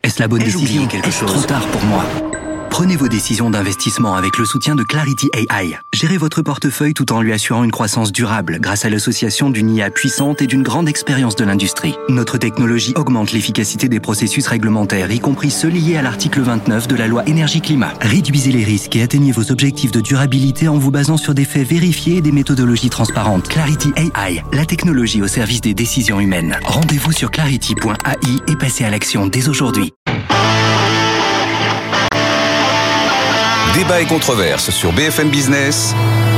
Est-ce la bonne décision? Est-ce trop tard pour moi? Prenez vos décisions d'investissement avec le soutien de Clarity AI. Gérez votre portefeuille tout en lui assurant une croissance durable grâce à l'association d'une IA puissante et d'une grande expérience de l'industrie. Notre technologie augmente l'efficacité des processus réglementaires, y compris ceux liés à l'article 29 de la loi Énergie-Climat. Réduisez les risques et atteignez vos objectifs de durabilité en vous basant sur des faits vérifiés et des méthodologies transparentes. Clarity AI, la technologie au service des décisions humaines. Rendez-vous sur clarity.ai et passez à l'action dès aujourd'hui. Débat et controverse sur BFM Business.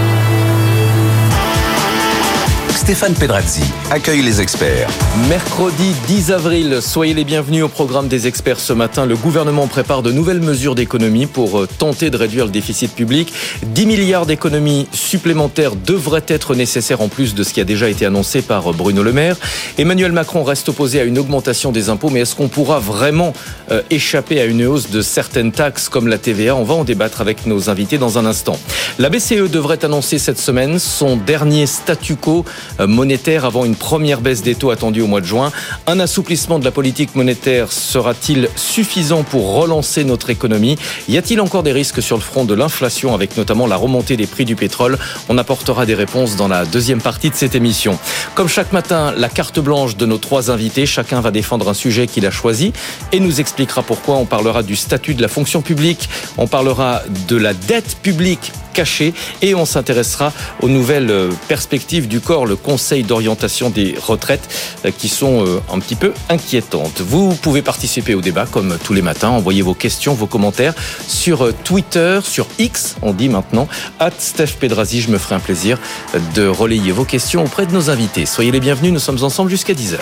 Stéphane Pedrazzi accueille les experts. Mercredi 10 avril, soyez les bienvenus au programme des experts ce matin. Le gouvernement prépare de nouvelles mesures d'économie pour tenter de réduire le déficit public. 10 milliards d'économies supplémentaires devraient être nécessaires en plus de ce qui a déjà été annoncé par Bruno Le Maire. Emmanuel Macron reste opposé à une augmentation des impôts, mais est-ce qu'on pourra vraiment échapper à une hausse de certaines taxes comme la TVA? On va en débattre avec nos invités dans un instant. La BCE devrait annoncer cette semaine son dernier statu quo monétaire avant une première baisse des taux attendue au mois de juin. Un assouplissement de la politique monétaire sera-t-il suffisant pour relancer notre économie? Y a-t-il encore des risques sur le front de l'inflation avec notamment la remontée des prix du pétrole? On apportera des réponses dans la deuxième partie de cette émission. Comme chaque matin, la carte blanche de nos trois invités. Chacun va défendre un sujet qu'il a choisi et nous expliquera pourquoi. On parlera du statut de la fonction publique, on parlera de la dette publique cachée et on s'intéressera aux nouvelles perspectives du corps, le Conseil d'orientation des retraites, qui sont un petit peu inquiétantes. Vous pouvez participer au débat comme tous les matins, envoyez vos questions, vos commentaires sur Twitter, sur X, on dit maintenant, @StephPedrazzi. Je me ferai un plaisir de relayer vos questions auprès de nos invités. Soyez les bienvenus, nous sommes ensemble jusqu'à 10h.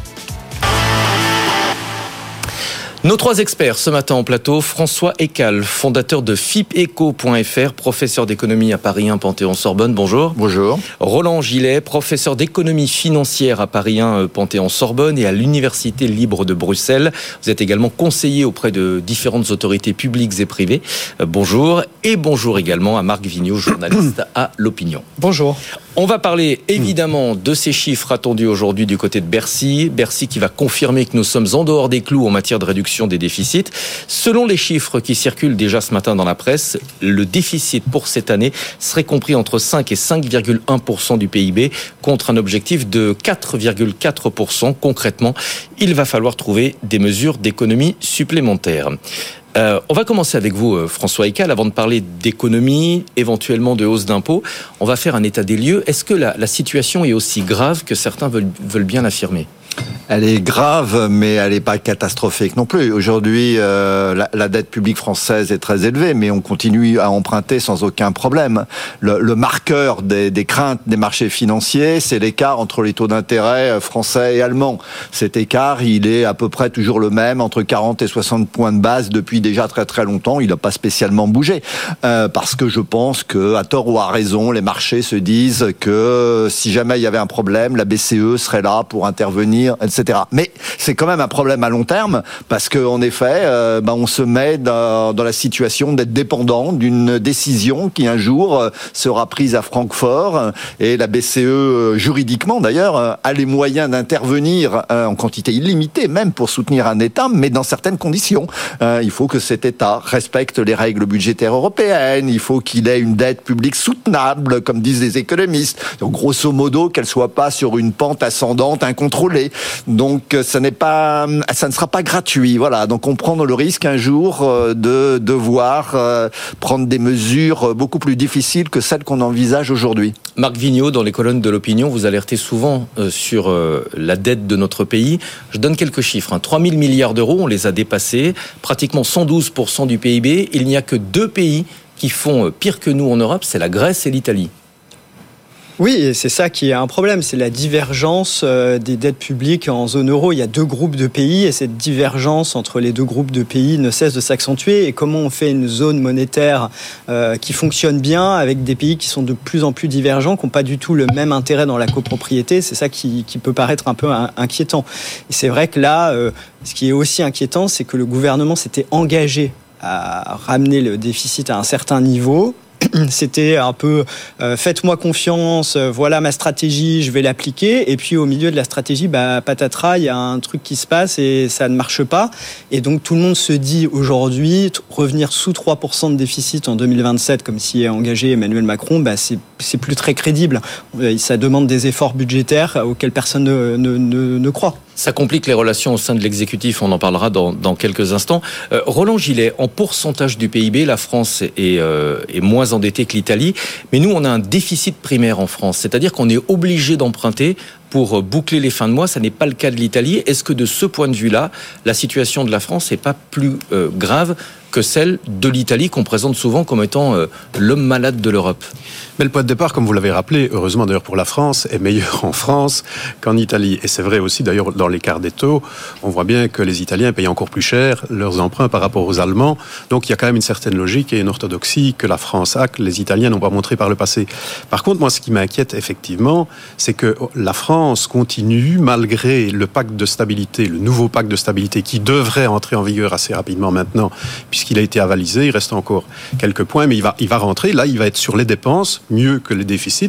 Nos trois experts ce matin en plateau, François Ekal, fondateur de FIPEco.fr, professeur d'économie à Paris 1 Panthéon-Sorbonne, bonjour. Bonjour. Roland Gillet, professeur d'économie financière à Paris 1 Panthéon-Sorbonne et à l'Université libre de Bruxelles. Vous êtes également conseiller auprès de différentes autorités publiques et privées. Bonjour. Et bonjour également à Marc Vigneault, journaliste à L'Opinion. Bonjour. On va parler évidemment de ces chiffres attendus aujourd'hui du côté de Bercy. Bercy qui va confirmer que nous sommes en dehors des clous en matière de réduction des déficits. Selon les chiffres qui circulent déjà ce matin dans la presse, le déficit pour cette année serait compris entre 5 et 5,1% du PIB contre un objectif de 4,4%. Concrètement, il va falloir trouver des mesures d'économie supplémentaires. On va commencer avec vous, François Ekal, avant de parler d'économie, éventuellement de hausse d'impôts. On va faire un état des lieux. Est-ce que la situation est aussi grave que certains veulent bien l'affirmer ? Elle est grave, mais elle n'est pas catastrophique non plus. Aujourd'hui, la dette publique française est très élevée, mais on continue à emprunter sans aucun problème. Le marqueur des craintes des marchés financiers, c'est l'écart entre les taux d'intérêt français et allemands. Cet écart, il est à peu près toujours le même, entre 40 et 60 points de base depuis déjà très très longtemps. Il n'a pas spécialement bougé. Parce que je pense que, à tort ou à raison, les marchés se disent que si jamais il y avait un problème, la BCE serait là pour intervenir, etc. Mais c'est quand même un problème à long terme parce qu'en effet, on se met dans la situation d'être dépendant d'une décision qui un jour sera prise à Francfort et la BCE, juridiquement d'ailleurs, a les moyens d'intervenir en quantité illimitée même pour soutenir un État, mais dans certaines conditions. Il faut que cet État respecte les règles budgétaires européennes, il faut qu'il ait une dette publique soutenable, comme disent les économistes. Donc grosso modo, qu'elle soit pas sur une pente ascendante incontrôlée. Donc ça ne sera pas gratuit. Voilà. Donc on prend le risque un jour de devoir prendre des mesures beaucoup plus difficiles que celles qu'on envisage aujourd'hui. Marc Vigneault, dans les colonnes de l'Opinion, vous alertez souvent sur la dette de notre pays. Je donne quelques chiffres. 3 000 milliards d'euros, on les a dépassés. Pratiquement 112% du PIB. Il n'y a que 2 pays qui font pire que nous en Europe, c'est la Grèce et l'Italie. Oui, et c'est ça qui est un problème, c'est la divergence des dettes publiques en zone euro. Il y a 2 groupes de pays et cette divergence entre les 2 groupes de pays ne cesse de s'accentuer. Et comment on fait une zone monétaire qui fonctionne bien avec des pays qui sont de plus en plus divergents, qui n'ont pas du tout le même intérêt dans la copropriété, c'est ça qui peut paraître un peu inquiétant. Et c'est vrai que là, ce qui est aussi inquiétant, c'est que le gouvernement s'était engagé à ramener le déficit à un certain niveau. c'était un peu faites-moi confiance, voilà ma stratégie, je vais l'appliquer. Et puis au milieu de la stratégie, patatras, il y a un truc qui se passe et ça ne marche pas. Et donc tout le monde se dit aujourd'hui, revenir sous 3% de déficit en 2027, comme s'y est engagé Emmanuel Macron, c'est plus très crédible. Ça demande des efforts budgétaires auxquels personne ne croit. Ça complique les relations au sein de l'exécutif, on en parlera dans quelques instants. Roland Gillet, en pourcentage du PIB, la France est moins endettée que l'Italie, mais nous on a un déficit primaire en France, c'est-à-dire qu'on est obligé d'emprunter pour boucler les fins de mois. Ça n'est pas le cas de l'Italie. Est-ce que de ce point de vue-là, la situation de la France n'est pas plus grave que celle de l'Italie, qu'on présente souvent comme étant l'homme malade de l'Europe? Mais le point de départ, comme vous l'avez rappelé, heureusement d'ailleurs pour la France, est meilleur en France qu'en Italie. Et c'est vrai aussi d'ailleurs dans l'écart des taux, on voit bien que les Italiens payent encore plus cher leurs emprunts par rapport aux Allemands. Donc il y a quand même une certaine logique et une orthodoxie que la France a, que les Italiens n'ont pas montré par le passé. Par contre, moi ce qui m'inquiète effectivement, c'est que la France continue, malgré le pacte de stabilité, le nouveau pacte de stabilité qui devrait entrer en vigueur assez rapidement maintenant, puisqu'il a été avalisé, il reste encore quelques points, mais il va rentrer, là il va être sur les dépenses, mieux que les déficits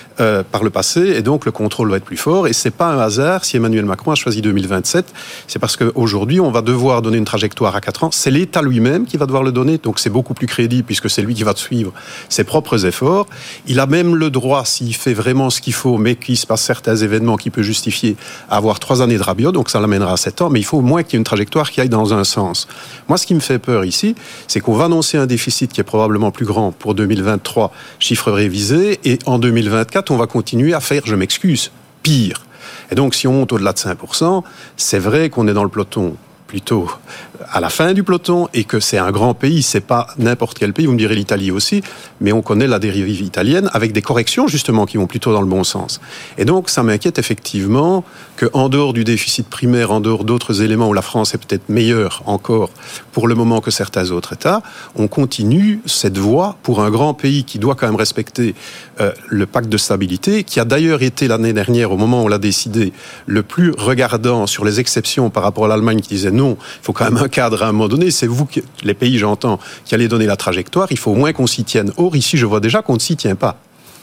par le passé, et donc le contrôle va être plus fort. Et c'est pas un hasard si Emmanuel Macron a choisi 2027, c'est parce qu'aujourd'hui on va devoir donner une trajectoire à 4 ans, c'est l'État lui-même qui va devoir le donner, donc c'est beaucoup plus crédible puisque c'est lui qui va suivre ses propres efforts. Il a même le droit, s'il fait vraiment ce qu'il faut, mais qu'il se passe certains événements qui peut justifier, à avoir 3 années de rabio, donc ça l'amènera à 7 ans, mais il faut au moins qu'il y ait une trajectoire qui aille dans un sens. Moi ce qui me fait peur ici, c'est qu'on va annoncer un déficit qui est probablement plus grand pour 2023, chiffre révisé, et en 2024 on va continuer à faire, je m'excuse, pire. Et donc si on monte au-delà de 5%, c'est vrai qu'on est dans le peloton plutôt à la fin du peloton et que c'est un grand pays, c'est pas n'importe quel pays, vous me direz l'Italie aussi, mais on connaît la dérive italienne avec des corrections justement qui vont plutôt dans le bon sens. Et donc ça m'inquiète effectivement qu'en dehors du déficit primaire, en dehors d'autres éléments où la France est peut-être meilleure encore pour le moment que certains autres États, on continue cette voie pour un grand pays qui doit quand même respecter le pacte de stabilité, qui a d'ailleurs été l'année dernière, au moment où on l'a décidé, le plus regardant sur les exceptions par rapport à l'Allemagne qui disait non, il faut quand même un cadre à un moment donné, c'est vous, les pays j'entends, qui allez donner la trajectoire, il faut au moins qu'on s'y tienne. Or ici je vois déjà qu'on ne s'y tient pas.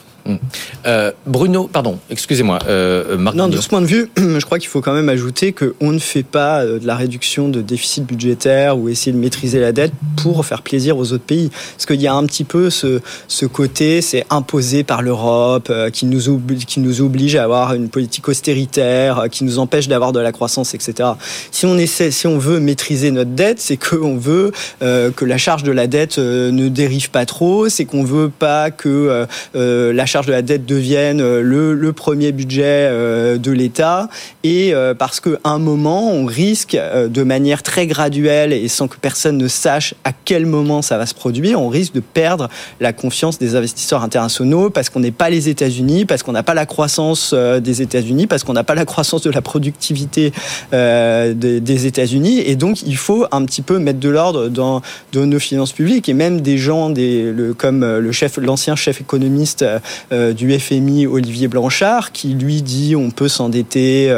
Bruno, pardon, excusez-moi. Marc. Non, de ce point de vue, je crois qu'il faut quand même ajouter qu'on ne fait pas de la réduction de déficit budgétaire ou essayer de maîtriser la dette pour faire plaisir aux autres pays. Parce qu'il y a un petit peu ce côté, c'est imposé par l'Europe, qui nous oblige à avoir une politique austéritaire, qui nous empêche d'avoir de la croissance, etc. Si on veut maîtriser notre dette, c'est qu'on veut que la charge de la dette ne dérive pas trop, c'est qu'on veut pas que la charge de la dette devienne le premier budget de l'État, et parce qu'à un moment on risque de manière très graduelle et sans que personne ne sache à quel moment ça va se produire, on risque de perdre la confiance des investisseurs internationaux parce qu'on n'est pas les États-Unis, parce qu'on n'a pas la croissance des États-Unis, parce qu'on n'a pas la croissance de la productivité des États-Unis, et donc il faut un petit peu mettre de l'ordre dans nos finances publiques. Et même des gens comme l'ancien chef économiste du FMI, Olivier Blanchard, qui lui dit on peut s'endetter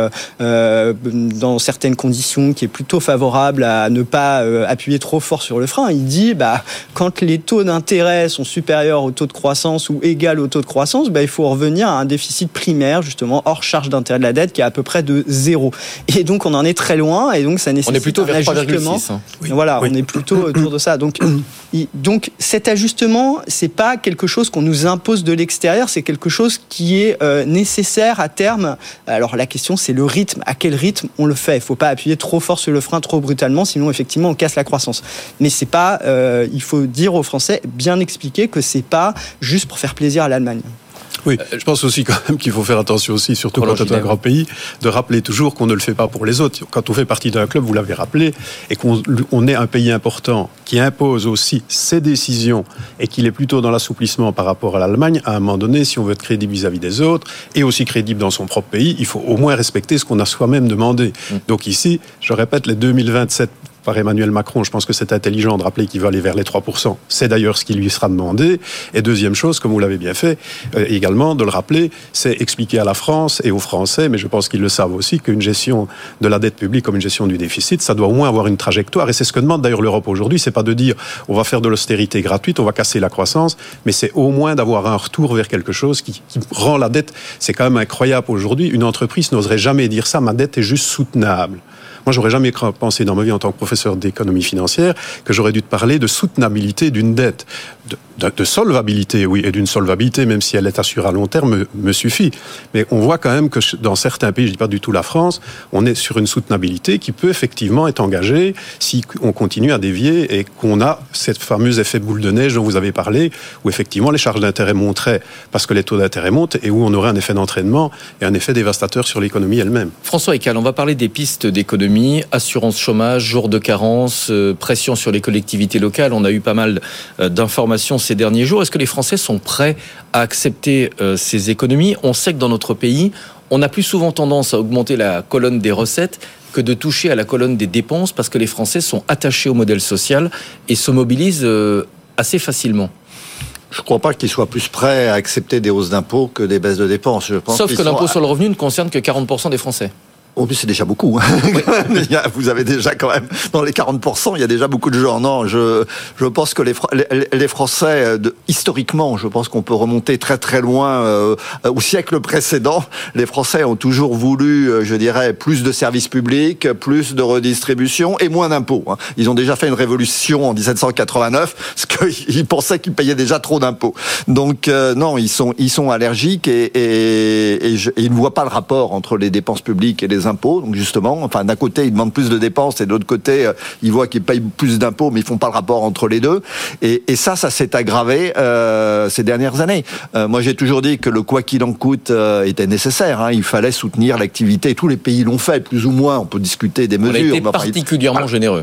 dans certaines conditions, qui est plutôt favorable à ne pas appuyer trop fort sur le frein. Il dit quand les taux d'intérêt sont supérieurs au taux de croissance ou égal au taux de croissance, il faut revenir à un déficit primaire, justement hors charge d'intérêt de la dette, qui est à peu près de 0. Et donc on en est très loin, et donc ça nécessite on est plutôt un ajustement. 3,6, hein. Oui. Voilà, oui. On est plutôt autour de ça. Donc cet ajustement, c'est pas quelque chose qu'on nous impose de l'extérieur, c'est quelque chose qui est nécessaire à terme. Alors la question, c'est le rythme. À quel rythme on le fait ? Il ne faut pas appuyer trop fort sur le frein, trop brutalement, sinon effectivement on casse la croissance. Mais c'est pas, il faut dire aux Français, bien expliquer que c'est pas juste pour faire plaisir à l'Allemagne. Oui, je pense aussi quand même qu'il faut faire attention aussi, surtout quand on est un grand pays, de rappeler toujours qu'on ne le fait pas pour les autres. Quand on fait partie d'un club, vous l'avez rappelé, et qu'on est un pays important qui impose aussi ses décisions et qu'il est plutôt dans l'assouplissement par rapport à l'Allemagne, à un moment donné, si on veut être crédible vis-à-vis des autres et aussi crédible dans son propre pays, il faut au moins respecter ce qu'on a soi-même demandé. Donc ici, je répète, les 2027 par Emmanuel Macron, je pense que c'est intelligent de rappeler qu'il va aller vers les 3%. C'est d'ailleurs ce qui lui sera demandé. Et deuxième chose, comme vous l'avez bien fait, également de le rappeler, c'est expliquer à la France et aux Français, mais je pense qu'ils le savent aussi, qu'une gestion de la dette publique comme une gestion du déficit, ça doit au moins avoir une trajectoire. Et c'est ce que demande d'ailleurs l'Europe aujourd'hui. C'est pas de dire on va faire de l'austérité gratuite, on va casser la croissance, mais c'est au moins d'avoir un retour vers quelque chose qui rend la dette. C'est quand même incroyable aujourd'hui. Une entreprise n'oserait jamais dire ça. Ma dette est juste soutenable. Moi, j'aurais jamais pensé dans ma vie en tant que professeur d'économie financière que j'aurais dû te parler de soutenabilité d'une dette, de solvabilité, oui, et d'une solvabilité, même si elle est assurée à long terme, me suffit. Mais on voit quand même que dans certains pays, je dis pas du tout la France, on est sur une soutenabilité qui peut effectivement être engagée si on continue à dévier et qu'on a cette fameuse effet boule de neige dont vous avez parlé, où effectivement les charges d'intérêt monteraient parce que les taux d'intérêt montent et où on aurait un effet d'entraînement et un effet dévastateur sur l'économie elle-même. François Eccal, on va parler des pistes d'économie, assurance chômage, jour de carence, pression sur les collectivités locales. On a eu pas mal d'informations ces derniers jours. Est-ce que les Français sont prêts à accepter ces économies ? On sait que dans notre pays, on a plus souvent tendance à augmenter la colonne des recettes que de toucher à la colonne des dépenses parce que les Français sont attachés au modèle social et se mobilisent assez facilement. Je ne crois pas qu'ils soient plus prêts à accepter des hausses d'impôts que des baisses de dépenses. Je pense Sauf que l'impôt sur le revenu ne concerne que 40% des Français. Oh, mais c'est déjà beaucoup. Oui. Vous avez déjà quand même, dans les 40%, il y a déjà beaucoup de gens. Non, je pense que les Français, historiquement, je pense qu'on peut remonter très très loin au siècle précédent. Les Français ont toujours voulu, je dirais, plus de services publics, plus de redistribution et moins d'impôts. Ils ont déjà fait une révolution en 1789, parce qu'ils pensaient qu'ils payaient déjà trop d'impôts. Donc non, ils sont allergiques et ils ne voient pas le rapport entre les dépenses publiques et les impôts. Donc justement, enfin d'un côté ils demandent plus de dépenses et de l'autre côté ils voient qu'ils payent plus d'impôts, mais ils font pas le rapport entre les deux. Et ça s'est aggravé ces dernières années. Moi j'ai toujours dit que le quoi qu'il en coûte était nécessaire. Il fallait soutenir l'activité. Tous les pays l'ont fait, plus ou moins. On peut discuter des mesures. On a été particulièrement généreux.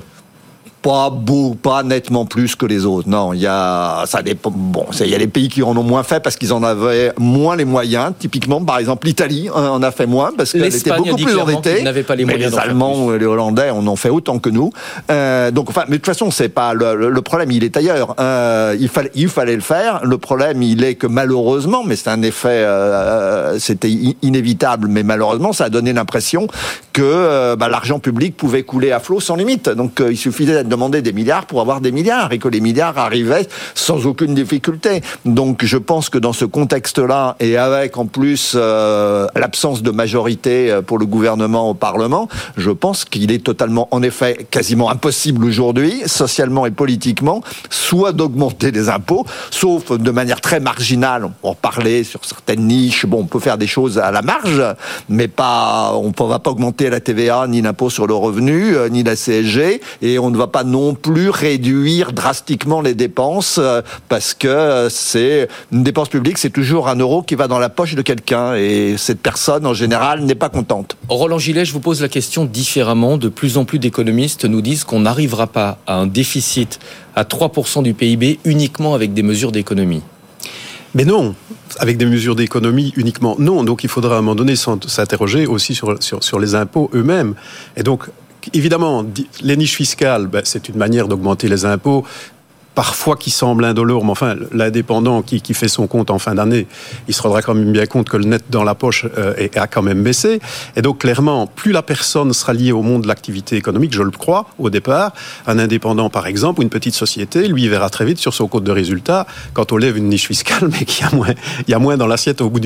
Pas nettement plus que les autres. Non, il y a des pays qui en ont moins fait parce qu'ils en avaient moins les moyens. Typiquement, par exemple, l'Italie en a fait moins parce qu'elle était beaucoup plus endettée. Mais les Allemands, les Hollandais, en ont fait autant que nous. Donc, enfin, mais de toute façon, c'est pas le problème. Il est ailleurs. Il fallait le faire. Le problème, il est que malheureusement, mais c'est un effet, c'était inévitable, mais malheureusement, ça a donné l'impression que l'argent public pouvait couler à flot sans limite. Donc, il suffisait de demander des milliards pour avoir des milliards et que les milliards arrivaient sans aucune difficulté. Donc je pense que dans ce contexte-là et avec en plus l'absence de majorité pour le gouvernement au Parlement, je pense qu'il est totalement, en effet, quasiment impossible aujourd'hui, socialement et politiquement, soit d'augmenter les impôts, sauf de manière très marginale. On peut en parler sur certaines niches. Bon, on peut faire des choses à la marge, mais on ne va pas augmenter la TVA, ni l'impôt sur le revenu, ni la CSG, et on ne va pas non plus réduire drastiquement les dépenses parce que c'est une dépense publique, c'est toujours un euro qui va dans la poche de quelqu'un et cette personne en général n'est pas contente. Roland Gillet, je vous pose la question différemment. De plus en plus d'économistes nous disent qu'on n'arrivera pas à un déficit à 3% du PIB uniquement avec des mesures d'économie. Mais non, avec des mesures d'économie uniquement, non. Donc il faudra à un moment donné s'interroger aussi sur les impôts eux-mêmes. Et donc évidemment, les niches fiscales, c'est une manière d'augmenter les impôts, parfois qui semble indolore, mais enfin, l'indépendant qui fait son compte en fin d'année, il se rendra quand même bien compte que le net dans la poche a quand même baissé. Et donc, clairement, plus la personne sera liée au monde de l'activité économique, je le crois, au départ, un indépendant, par exemple, ou une petite société, lui, il verra très vite sur son compte de résultats, quand on lève une niche fiscale, mais qu'il y a moins dans l'assiette au bout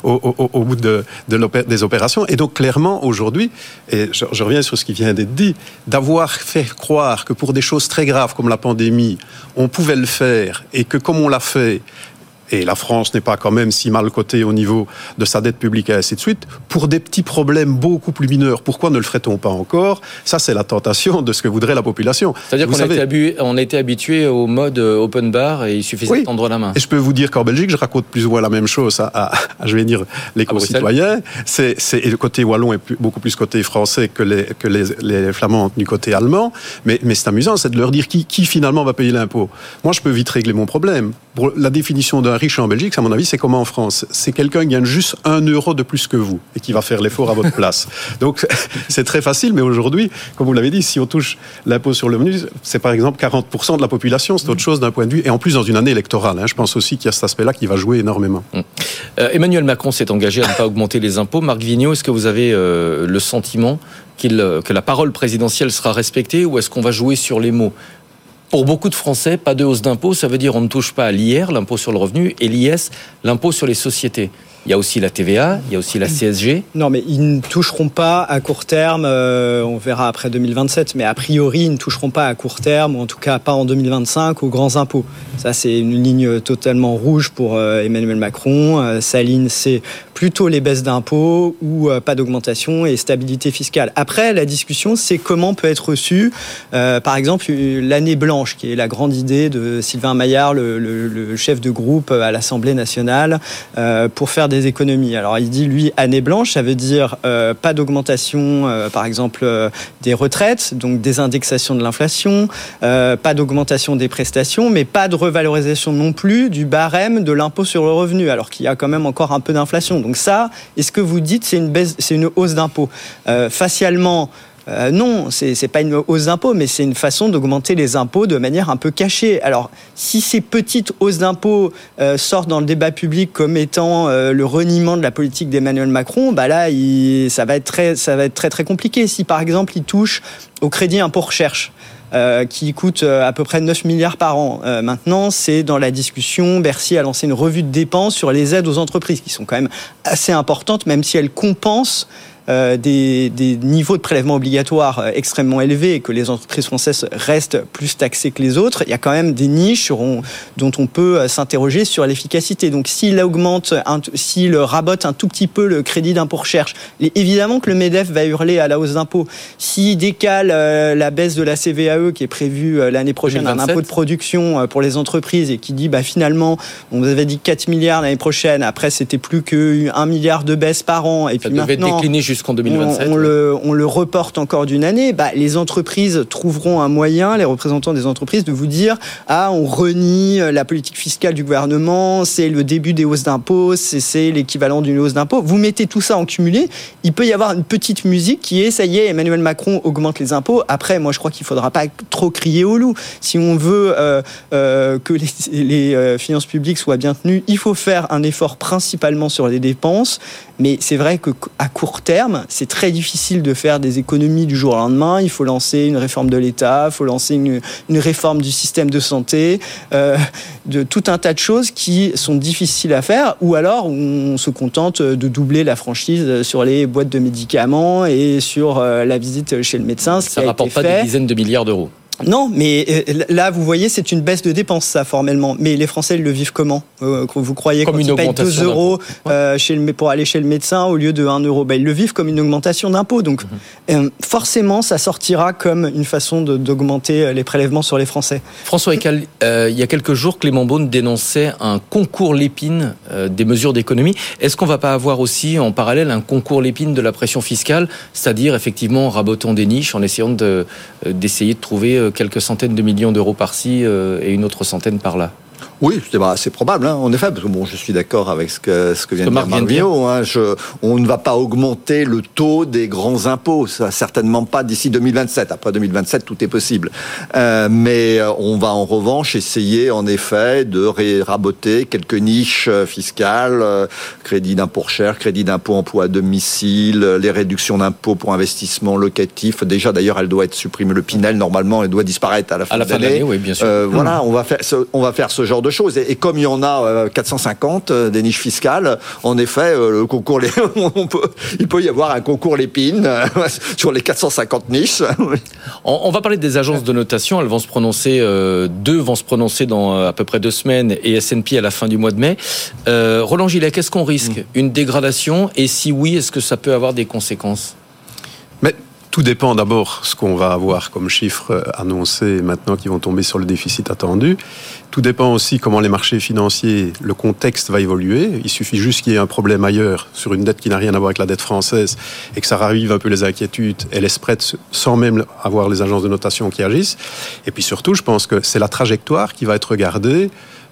des opérations. Et donc, clairement, aujourd'hui, et je reviens sur ce qui vient d'être dit, d'avoir fait croire que pour des choses très graves comme la pandémie, on pouvait le faire et que comme on l'a fait, et la France n'est pas quand même si mal cotée au niveau de sa dette publique et ainsi de suite, pour des petits problèmes beaucoup plus mineurs, pourquoi ne le ferait-on pas encore ? Ça, c'est la tentation de ce que voudrait la popation. C'est-à-dire qu'on a été habitué au mode open bar et il suffisait de tendre la main. Et je peux vous dire qu'en Belgique, je raconte plus ou moins la même chose à je vais dire, les concitoyens. Et le côté wallon est beaucoup plus côté français que les flamands du côté allemand. Mais c'est amusant, c'est de leur dire qui finalement va payer l'impôt. Moi, je peux vite régler mon problème. Pour la définition d'un un riche en Belgique, à mon avis, c'est comme en France. C'est quelqu'un qui gagne juste 1 euro de plus que vous et qui va faire l'effort à votre place. Donc, c'est très facile, mais aujourd'hui, comme vous l'avez dit, si on touche l'impôt sur le revenu, c'est par exemple 40% de la population, c'est autre chose d'un point de vue, et en plus dans une année électorale. Je pense aussi qu'il y a cet aspect-là qui va jouer énormément. Emmanuel Macron s'est engagé à ne pas augmenter les impôts. Marc Vigneault, est-ce que vous avez le sentiment que la parole présidentielle sera respectée, ou est-ce qu'on va jouer sur les mots ? Pour beaucoup de Français, pas de hausse d'impôt, ça veut dire on ne touche pas à l'IR, l'impôt sur le revenu, et l'IS, l'impôt sur les sociétés. Il y a aussi la TVA, il y a aussi la CSG. Non, mais ils ne toucheront pas à court terme, on verra après 2027, mais a priori, ils ne toucheront pas à court terme, ou en tout cas pas en 2025, aux grands impôts. Ça, c'est une ligne totalement rouge pour Emmanuel Macron. Sa ligne, c'est plutôt les baisses d'impôts ou pas d'augmentation et stabilité fiscale. Après, la discussion, c'est comment peut être reçue, par exemple, l'année blanche, qui est la grande idée de Sylvain Maillard, le chef de groupe à l'Assemblée nationale, pour faire des économies. Alors, il dit, lui, année blanche, ça veut dire pas d'augmentation, par exemple, des retraites, donc des indexations de l'inflation, pas d'augmentation des prestations, mais pas de revalorisation non plus du barème de l'impôt sur le revenu, alors qu'il y a quand même encore un peu d'inflation. Donc ça, est-ce que vous dites c'est une hausse d'impôt ? Facialement, non, c'est pas une hausse d'impôt, mais c'est une façon d'augmenter les impôts de manière un peu cachée. Alors, si ces petites hausses d'impôts sortent dans le débat public comme étant le reniement de la politique d'Emmanuel Macron, bah là, ça va être très très compliqué. Si par exemple, il touche au crédit impôt recherche, qui coûte à peu près 9 milliards par an. Maintenant, c'est dans la discussion. Bercy a lancé une revue de dépenses sur les aides aux entreprises, qui sont quand même assez importantes, même si elles compensent des niveaux de prélèvement obligatoire extrêmement élevés et que les entreprises françaises restent plus taxées que les autres. Il y a quand même des niches dont on peut s'interroger sur l'efficacité. Donc, s'il rabote un tout petit peu le crédit d'impôt recherche, évidemment que le MEDEF va hurler à la hausse d'impôt. S'il décale la baisse de la CVAE qui est prévue l'année prochaine, 2027. Un impôt de production pour les entreprises, et qui dit finalement, on vous avait dit 4 milliards l'année prochaine, après c'était plus que 1 milliard de baisse par an, et puis ça devait décliner jusqu'en 2027. On le reporte encore d'une année. Les entreprises trouveront un moyen, les représentants des entreprises, de vous dire on renie la politique fiscale du gouvernement, c'est le début des hausses d'impôts, c'est l'équivalent d'une hausse d'impôts. Vous mettez tout ça en cumulé, il peut y avoir une petite musique qui est, ça y est, Emmanuel Macron augmente les impôts. Après, moi je crois qu'il ne faudra pas trop crier au loup. Si on veut que les finances publiques soient bien tenues, il faut faire un effort principalement sur les dépenses. Mais c'est vrai qu'à court terme, c'est très difficile de faire des économies du jour au lendemain. Il faut lancer une réforme de l'État, il faut lancer une réforme du système de santé, de tout un tas de choses qui sont difficiles à faire. Ou alors, on se contente de doubler la franchise sur les boîtes de médicaments et sur la visite chez le médecin. Ça ne rapporte pas des dizaines de milliards d'euros. Non, mais là, vous voyez, c'est une baisse de dépenses, ça, formellement. Mais les Français, ils le vivent comment ? Vous croyez comme quand ils payent 2 euros pour aller chez le médecin au lieu de 1 euro, ils le vivent comme une augmentation d'impôts. Donc, forcément, ça sortira comme une façon d'augmenter les prélèvements sur les Français. François Eccal, il y a quelques jours, Clément Beaune dénonçait un concours Lépine des mesures d'économie. Est-ce qu'on ne va pas avoir aussi, en parallèle, un concours Lépine de la pression fiscale, c'est-à-dire, effectivement, en rabotant des niches, en essayant d'essayer de trouver quelques centaines de millions d'euros par-ci et une autre centaine par-là? Oui, c'est probable, en effet, parce que je suis d'accord avec ce que vient de dire Marc Vigneault. On ne va pas augmenter le taux des grands impôts, ça, certainement pas d'ici 2027. Après 2027, tout est possible. Mais on va en revanche essayer, en effet, de raboter quelques niches fiscales, crédit d'impôt recherche, crédit d'impôt emploi à domicile, les réductions d'impôts pour investissement locatif. Déjà, d'ailleurs, elle doit être supprimée. Le Pinel, normalement, elle doit disparaître à la fin de l'année. Oui, bien sûr. Voilà, on va faire ce genre de choses. Et comme il y en a 450 des niches fiscales, en effet, le concours, il peut y avoir un concours Lépine sur les 450 niches. On va parler des agences de notation. Elles vont se prononcer, deux vont se prononcer dans à peu près 2 semaines, et S&P à la fin du mois de mai. Roland Gillet, qu'est-ce qu'on risque ? Une dégradation ? Et si oui, est-ce que ça peut avoir des conséquences ? Mais tout dépend d'abord ce qu'on va avoir comme chiffres annoncés maintenant qui vont tomber sur le déficit attendu. Tout dépend aussi comment les marchés financiers, le contexte va évoluer. Il suffit juste qu'il y ait un problème ailleurs sur une dette qui n'a rien à voir avec la dette française et que ça ravive un peu les inquiétudes et les spreads sans même avoir les agences de notation qui agissent. Et puis surtout, je pense que c'est la trajectoire qui va être regardée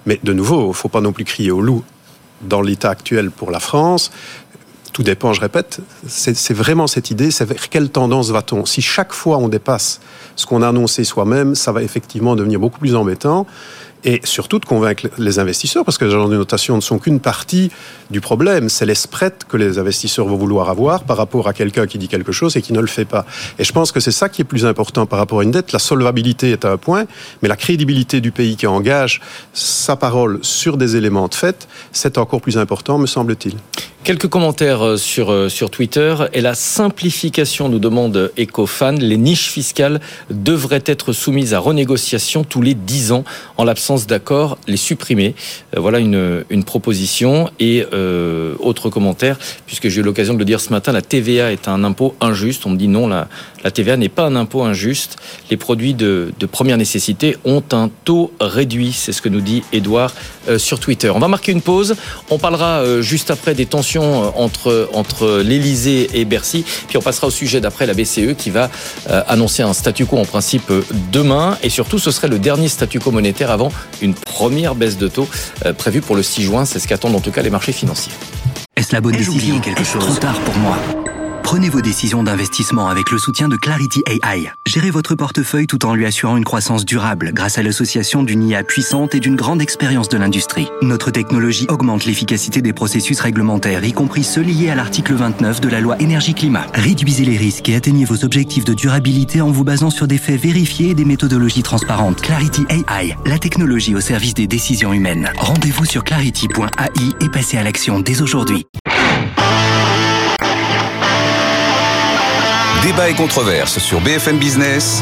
Mais de nouveau, il ne faut pas non plus crier au loup dans l'état actuel pour la France. Tout dépend, je répète, c'est vraiment cette idée, c'est vers quelle tendance va-t-on ? Si chaque fois on dépasse ce qu'on a annoncé soi-même, ça va effectivement devenir beaucoup plus embêtant. Et surtout de convaincre les investisseurs, parce que les agences de notation ne sont qu'une partie du problème. C'est les spreads que les investisseurs vont vouloir avoir par rapport à quelqu'un qui dit quelque chose et qui ne le fait pas. Et je pense que c'est ça qui est plus important par rapport à une dette. La solvabilité est un point, mais la crédibilité du pays qui engage sa parole sur des éléments de fait, c'est encore plus important, me semble-t-il. Quelques commentaires sur Twitter. Et la simplification, nous demande Ecofan. Les niches fiscales devraient être soumises à renégociation tous les 10 ans. En l'absence d'accord, les supprimer. Voilà une proposition. Et autre commentaire, puisque j'ai eu l'occasion de le dire ce matin, la TVA est un impôt injuste. On me dit non, la TVA n'est pas un impôt injuste. Les produits de première nécessité ont un taux réduit. C'est ce que nous dit Édouard sur Twitter. On va marquer une pause. On parlera juste après des tensions entre l'Élysée et Bercy. Puis on passera au sujet d'après la BCE qui va annoncer un statu quo en principe demain. Et surtout, ce serait le dernier statu quo monétaire avant une première baisse de taux prévue pour le 6 juin. C'est ce qu'attendent en tout cas les marchés financiers. Est-ce la bonne décision ? Est-ce trop tard pour moi ? Prenez vos décisions d'investissement avec le soutien de Clarity AI. Gérez votre portefeuille tout en lui assurant une croissance durable grâce à l'association d'une IA puissante et d'une grande expérience de l'industrie. Notre technologie augmente l'efficacité des processus réglementaires, y compris ceux liés à l'article 29 de la loi Énergie-Climat. Réduisez les risques et atteignez vos objectifs de durabilité en vous basant sur des faits vérifiés et des méthodologies transparentes. Clarity AI, la technologie au service des décisions humaines. Rendez-vous sur clarity.ai et passez à l'action dès aujourd'hui. Débat et controverse sur BFM Business.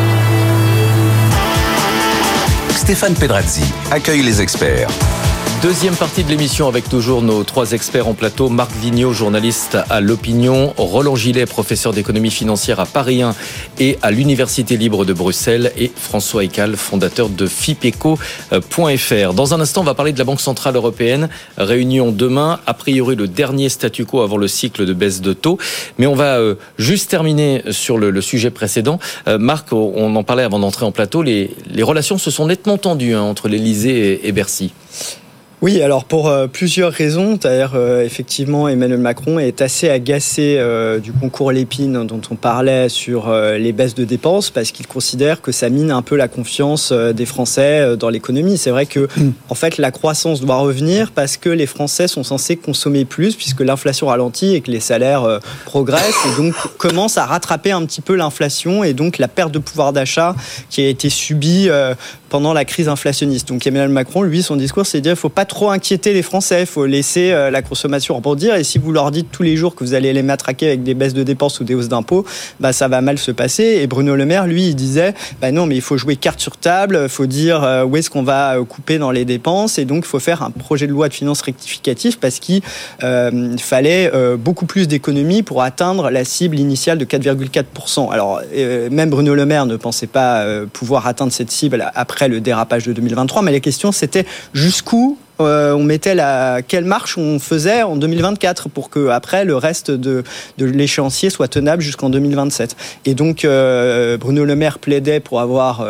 Stéphane Pedrazzi accueille les experts. Deuxième partie de l'émission avec toujours nos 3 experts en plateau. Marc Vigneault, journaliste à l'Opinion. Roland Gillet, professeur d'économie financière à Paris 1 et à l'Université libre de Bruxelles. Et François Ekal, fondateur de fipeco.fr. Dans un instant, on va parler de la Banque Centrale Européenne. Réunion demain. A priori, le dernier statu quo avant le cycle de baisse de taux. Mais on va juste terminer sur le sujet précédent. Marc, on en parlait avant d'entrer en plateau. Les relations se sont nettement tendues entre l'Élysée et Bercy. Oui, alors pour plusieurs raisons. D'ailleurs, effectivement, Emmanuel Macron est assez agacé du concours Lépine dont on parlait sur les baisses de dépenses parce qu'il considère que ça mine un peu la confiance des Français dans l'économie. C'est vrai que, en fait, la croissance doit revenir parce que les Français sont censés consommer plus puisque l'inflation ralentit et que les salaires progressent et donc commencent à rattraper un petit peu l'inflation et donc la perte de pouvoir d'achat qui a été subie pendant la crise inflationniste. Donc Emmanuel Macron, lui, son discours, c'est de dire qu'il ne faut pas trop inquiéter les Français, il faut laisser la consommation rebondir et si vous leur dites tous les jours que vous allez les matraquer avec des baisses de dépenses ou des hausses d'impôts, ça va mal se passer. Et Bruno Le Maire, lui, il disait non, mais il faut jouer carte sur table, il faut dire où est-ce qu'on va couper dans les dépenses et donc il faut faire un projet de loi de finances rectificatif parce qu'il fallait beaucoup plus d'économies pour atteindre la cible initiale de 4,4%. Alors, même Bruno Le Maire ne pensait pas pouvoir atteindre cette cible après le dérapage de 2023, mais la question c'était jusqu'où on mettait quelle marche on faisait en 2024 pour que après le reste de l'échéancier soit tenable jusqu'en 2027. Et donc Bruno Le Maire plaidait pour avoir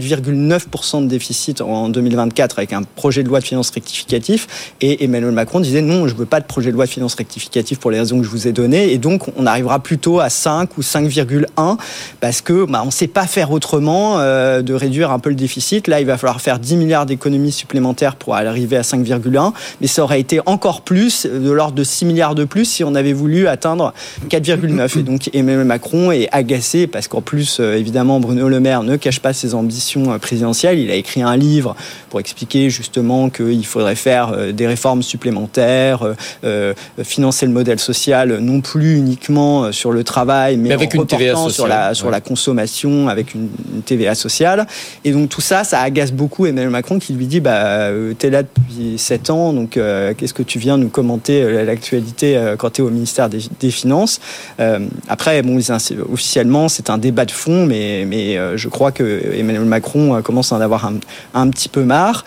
4,9% de déficit en 2024 avec un projet de loi de finances rectificatif et Emmanuel Macron disait non, je veux pas de projet de loi de finances rectificatif pour les raisons que je vous ai données et donc on arrivera plutôt à 5 ou 5,1 parce que on sait pas faire autrement de réduire un peu le déficit. Là, il va falloir faire 10 milliards d'économies supplémentaires pour arriver à 5,1, mais ça aurait été encore plus, de l'ordre de 6 milliards de plus, si on avait voulu atteindre 4,9. Et donc Emmanuel Macron est agacé, parce qu'en plus, évidemment, Bruno Le Maire ne cache pas ses ambitions présidentielles. Il a écrit un livre pour expliquer justement qu'il faudrait faire des réformes supplémentaires, financer le modèle social, non plus uniquement sur le travail, mais avec en une TVA sociale, sur la consommation, avec une TVA sociale. Et donc tout ça, ça agace beaucoup Emmanuel Macron qui lui dit t'es là depuis 7 ans, donc qu'est-ce que tu viens nous commenter l'actualité quand tu es au ministère des Finances. Après, officiellement, c'est un débat de fond, mais je crois que Emmanuel Macron commence à en avoir un petit peu marre.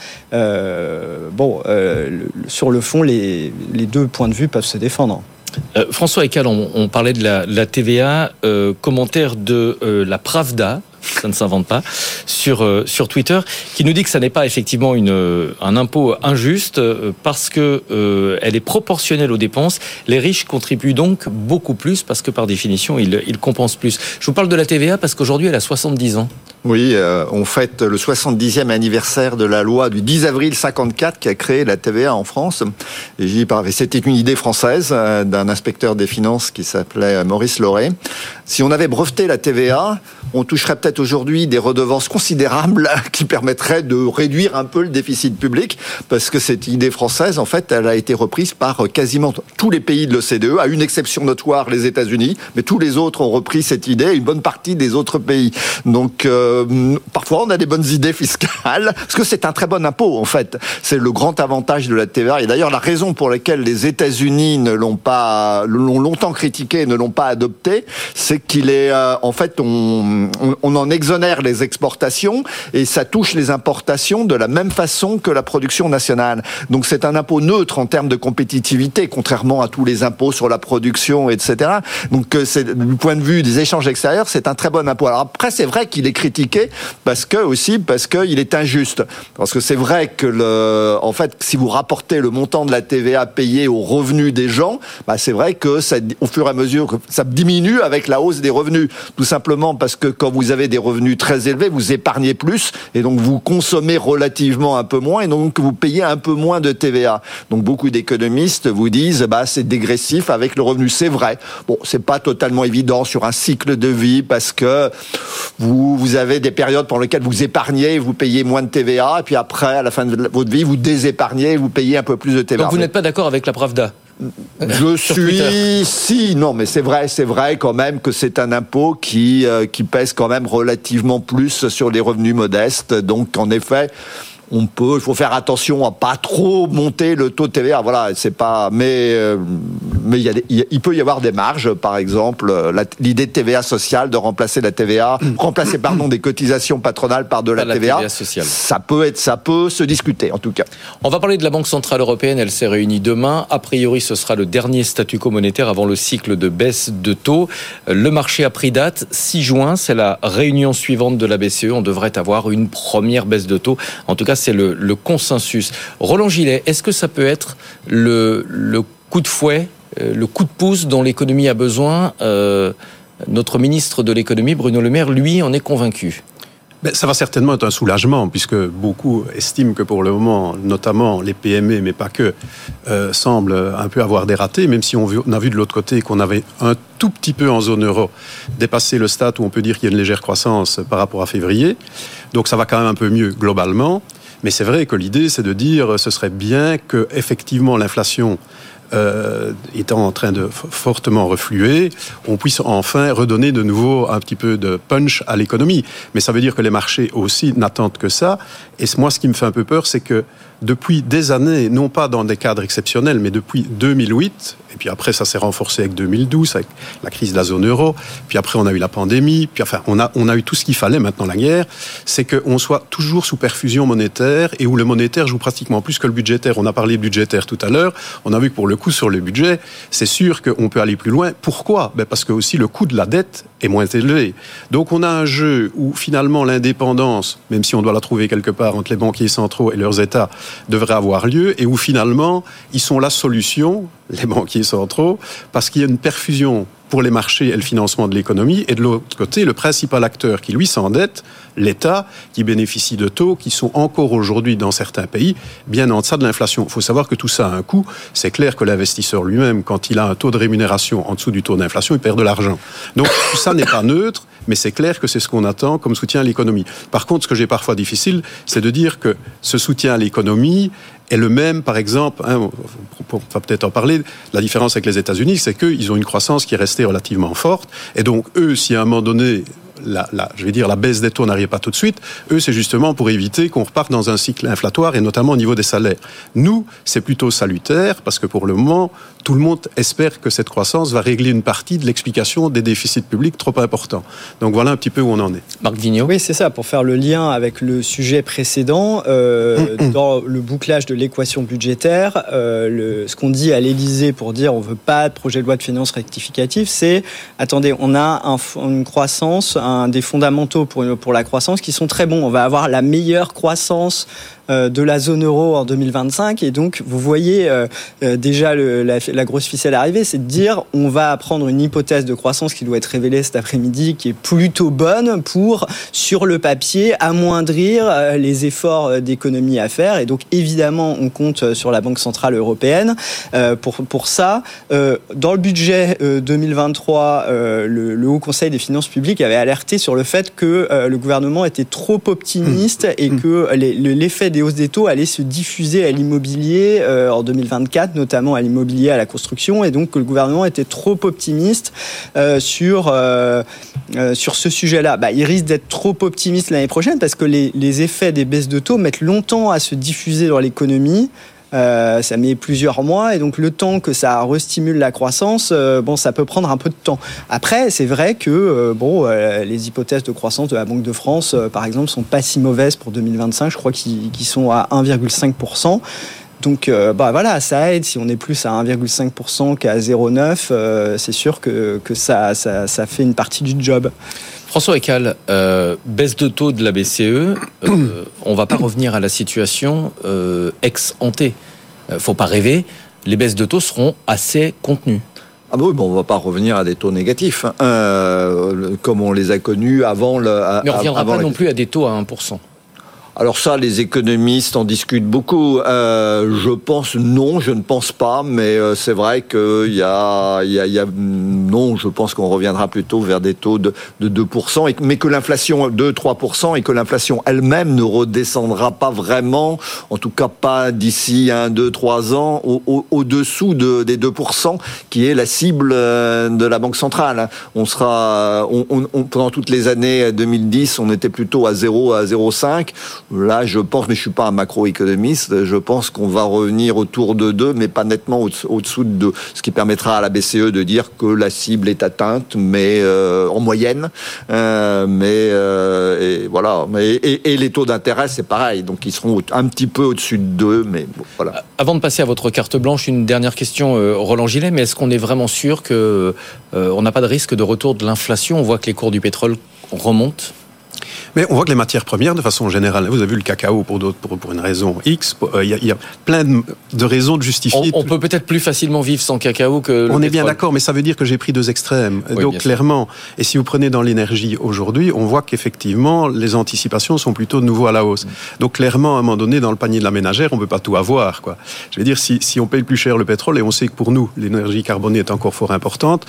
Sur le fond, les deux points de vue peuvent se défendre. François Ekal, on parlait de la TVA, commentaire de la Pravda, ça ne s'invente pas, sur Twitter, qui nous dit que ça n'est pas effectivement un impôt injuste parce que elle est proportionnelle aux dépenses. Les riches contribuent donc beaucoup plus parce que par définition, ils compensent plus. Je vous parle de la TVA parce qu'aujourd'hui, elle a 70 ans. Oui, on fête le 70e anniversaire de la loi du 10 avril 54 qui a créé la TVA en France. Et c'était une idée française d'un inspecteur des finances qui s'appelait Maurice Lauré. Si on avait breveté la TVA, on toucherait peut-être aujourd'hui des redevances considérables qui permettraient de réduire un peu le déficit public, parce que cette idée française, en fait, elle a été reprise par quasiment tous les pays de l'OCDE, à une exception notoire, les États-Unis, mais tous les autres ont repris cette idée, une bonne partie des autres pays. Donc, parfois, on a des bonnes idées fiscales, parce que c'est un très bon impôt, en fait. C'est le grand avantage de la TVA. Et d'ailleurs, la raison pour laquelle les États-Unis l'ont longtemps critiqué et ne l'ont pas adopté, c'est qu'il est, en fait, on en exonère les exportations et ça touche les importations de la même façon que la production nationale. Donc c'est un impôt neutre en termes de compétitivité, contrairement à tous les impôts sur la production, etc. Donc du point de vue des échanges extérieurs, c'est un très bon impôt. Alors après, c'est vrai qu'il est critiqué parce qu'il est injuste. Parce que c'est vrai que en fait, si vous rapportez le montant de la TVA payée aux revenus des gens, c'est vrai que au fur et à mesure, ça diminue avec la hausse des revenus. Tout simplement parce que quand vous avez des revenus très élevés, vous épargnez plus et donc vous consommez relativement un peu moins et donc vous payez un peu moins de TVA. Donc beaucoup d'économistes vous disent c'est dégressif avec le revenu. C'est vrai. Bon, c'est pas totalement évident sur un cycle de vie parce que vous avez des périodes pendant lesquelles vous épargnez et vous payez moins de TVA et puis après, à la fin de votre vie, vous désépargnez et vous payez un peu plus de TVA. Donc vous n'êtes pas d'accord avec la Pravda ? Non, mais c'est vrai quand même que c'est un impôt qui pèse quand même relativement plus sur les revenus modestes. Donc, en effet, il faut faire attention à pas trop monter le taux de TVA. Voilà, c'est pas, mais il peut y avoir des marges. Par exemple, l'idée de TVA sociale, de remplacer la TVA, des cotisations patronales par de la TVA sociale. Ça peut se discuter, en tout cas. On va parler de la Banque Centrale Européenne. Elle s'est réunie demain. A priori, ce sera le dernier statu quo monétaire avant le cycle de baisse de taux. Le marché a pris date. 6 juin, c'est la réunion suivante de la BCE. On devrait avoir une première baisse de taux. En tout cas, c'est le consensus. Roland Gillet, est-ce que ça peut être le coup de fouet, le coup de pouce dont l'économie a besoin? Notre ministre de l'économie, Bruno Le Maire, lui, en est convaincu. Ça va certainement être un soulagement, puisque beaucoup estiment que pour le moment, notamment les PME, mais pas que, semblent un peu avoir des ratés, même si on a vu de l'autre côté qu'on avait un tout petit peu en zone euro dépassé le stade où on peut dire qu'il y a une légère croissance par rapport à février. Donc ça va quand même un peu mieux globalement. Mais c'est vrai que l'idée, c'est de dire ce serait bien que effectivement l'inflation étant en train de fortement refluer, on puisse enfin redonner de nouveau un petit peu de punch à l'économie. Mais ça veut dire que les marchés aussi n'attendent que ça. Et moi, ce qui me fait un peu peur, c'est que depuis des années, non pas dans des cadres exceptionnels, mais depuis 2008, et puis après ça s'est renforcé avec 2012, avec la crise de la zone euro, puis après on a eu la pandémie, puis enfin on a eu tout ce qu'il fallait, maintenant la guerre, c'est qu'on soit toujours sous perfusion monétaire et où le monétaire joue pratiquement plus que le budgétaire. On a parlé budgétaire tout à l'heure, on a vu que pour le coup sur le budget, c'est sûr qu'on peut aller plus loin. Pourquoi ? Parce que aussi le coût de la dette est moins élevé. Donc on a un jeu où finalement l'indépendance, même si on doit la trouver quelque part entre les banquiers centraux et leurs États, devrait avoir lieu et où finalement ils sont la solution, les banquiers centraux, parce qu'il y a une perfusion pour les marchés et le financement de l'économie, et de l'autre côté, le principal acteur qui lui s'endette, l'État, qui bénéficie de taux qui sont encore aujourd'hui dans certains pays bien en deçà de l'inflation. Il faut savoir que tout ça a un coût. C'est clair que l'investisseur lui-même, quand il a un taux de rémunération en dessous du taux d'inflation, il perd de l'argent. Donc tout ça n'est pas neutre, mais c'est clair que c'est ce qu'on attend comme soutien à l'économie. Par contre, ce que j'ai parfois difficile, c'est de dire que ce soutien à l'économie est le même, par exemple, on va peut-être en parler, la différence avec les États-Unis, c'est qu'ils ont une croissance qui est restée relativement forte, et donc eux, si à un moment donné, la baisse des taux n'arrive pas tout de suite, eux, c'est justement pour éviter qu'on reparte dans un cycle inflatoire, et notamment au niveau des salaires. Nous, c'est plutôt salutaire, parce que pour le moment, tout le monde espère que cette croissance va régler une partie de l'explication des déficits publics trop importants. Donc voilà un petit peu où on en est. Marc Vigneault. Oui, c'est ça. Pour faire le lien avec le sujet précédent, dans le bouclage de l'équation budgétaire, ce qu'on dit à l'Élysée pour dire on ne veut pas de projet de loi de finances rectificatif, c'est attendez, on a une croissance, des fondamentaux pour la croissance qui sont très bons. On va avoir la meilleure croissance de la zone euro en 2025 et donc vous voyez déjà la grosse ficelle arriver, c'est de dire on va prendre une hypothèse de croissance qui doit être révélée cet après-midi qui est plutôt bonne pour sur le papier amoindrir les efforts d'économie à faire et donc évidemment on compte sur la Banque Centrale Européenne pour ça. Dans le budget 2023 le Haut Conseil des finances publiques avait alerté sur le fait que le gouvernement était trop optimiste et que l'effet des hausses des taux allaient se diffuser à l'immobilier en 2024, notamment à l'immobilier, à la construction, et donc que le gouvernement était trop optimiste sur ce sujet-là. Il risque d'être trop optimiste l'année prochaine parce que les effets des baisses de taux mettent longtemps à se diffuser dans l'économie. Ça met plusieurs mois et donc le temps que ça restimule la croissance, ça peut prendre un peu de temps. Après, c'est vrai que les hypothèses de croissance de la Banque de France, par exemple, sont pas si mauvaises pour 2025. Je crois qu'ils sont à 1,5%. Donc voilà, ça aide. Si on est plus à 1,5% qu'à 0,9%, c'est sûr que ça fait une partie du job. François Écal, baisse de taux de la BCE, on ne va pas revenir à la situation ex-ante. Faut pas rêver, les baisses de taux seront assez contenues. Ah oui, on ne va pas revenir à des taux négatifs, comme on les a connus avant le... Mais on ne reviendra pas non plus à des taux à 1%. Alors ça, les économistes en discutent beaucoup. Je ne pense pas, mais c'est vrai qu'il y a non, je pense qu'on reviendra plutôt vers des taux de 2%, mais que l'inflation 2-3% et que l'inflation elle-même ne redescendra pas vraiment, en tout cas pas d'ici 1, 2, 3 ans, au-dessous des 2%, qui est la cible de la Banque centrale. On sera, pendant toutes les années 2010, on était plutôt à 0, à 0,5. Là, je pense, mais je suis pas un macroéconomiste, je pense qu'on va revenir autour de 2, mais pas nettement au-dessous de 2, ce qui permettra à la BCE de dire que la cible est atteinte, mais en moyenne, et voilà. Et les taux d'intérêt, c'est pareil, donc ils seront un petit peu au-dessus de 2, mais bon, voilà. Avant de passer à votre carte blanche, une dernière question, Roland Gillet, mais est-ce qu'on est vraiment sûr que on n'a pas de risque de retour de l'inflation ? On voit que les cours du pétrole remontent. Mais on voit que les matières premières, de façon générale, vous avez vu le cacao pour une raison X, il y a plein de raisons de justifier. On peut peut-être plus facilement vivre sans cacao que le pétrole. On est bien d'accord, mais ça veut dire que j'ai pris deux extrêmes. Oui, donc clairement, et si vous prenez dans l'énergie aujourd'hui, on voit qu'effectivement, les anticipations sont plutôt de nouveau à la hausse. Donc clairement, à un moment donné, dans le panier de la ménagère, on ne peut pas tout avoir, quoi. Je veux dire, si on paye plus cher le pétrole, et on sait que pour nous, l'énergie carbonée est encore fort importante,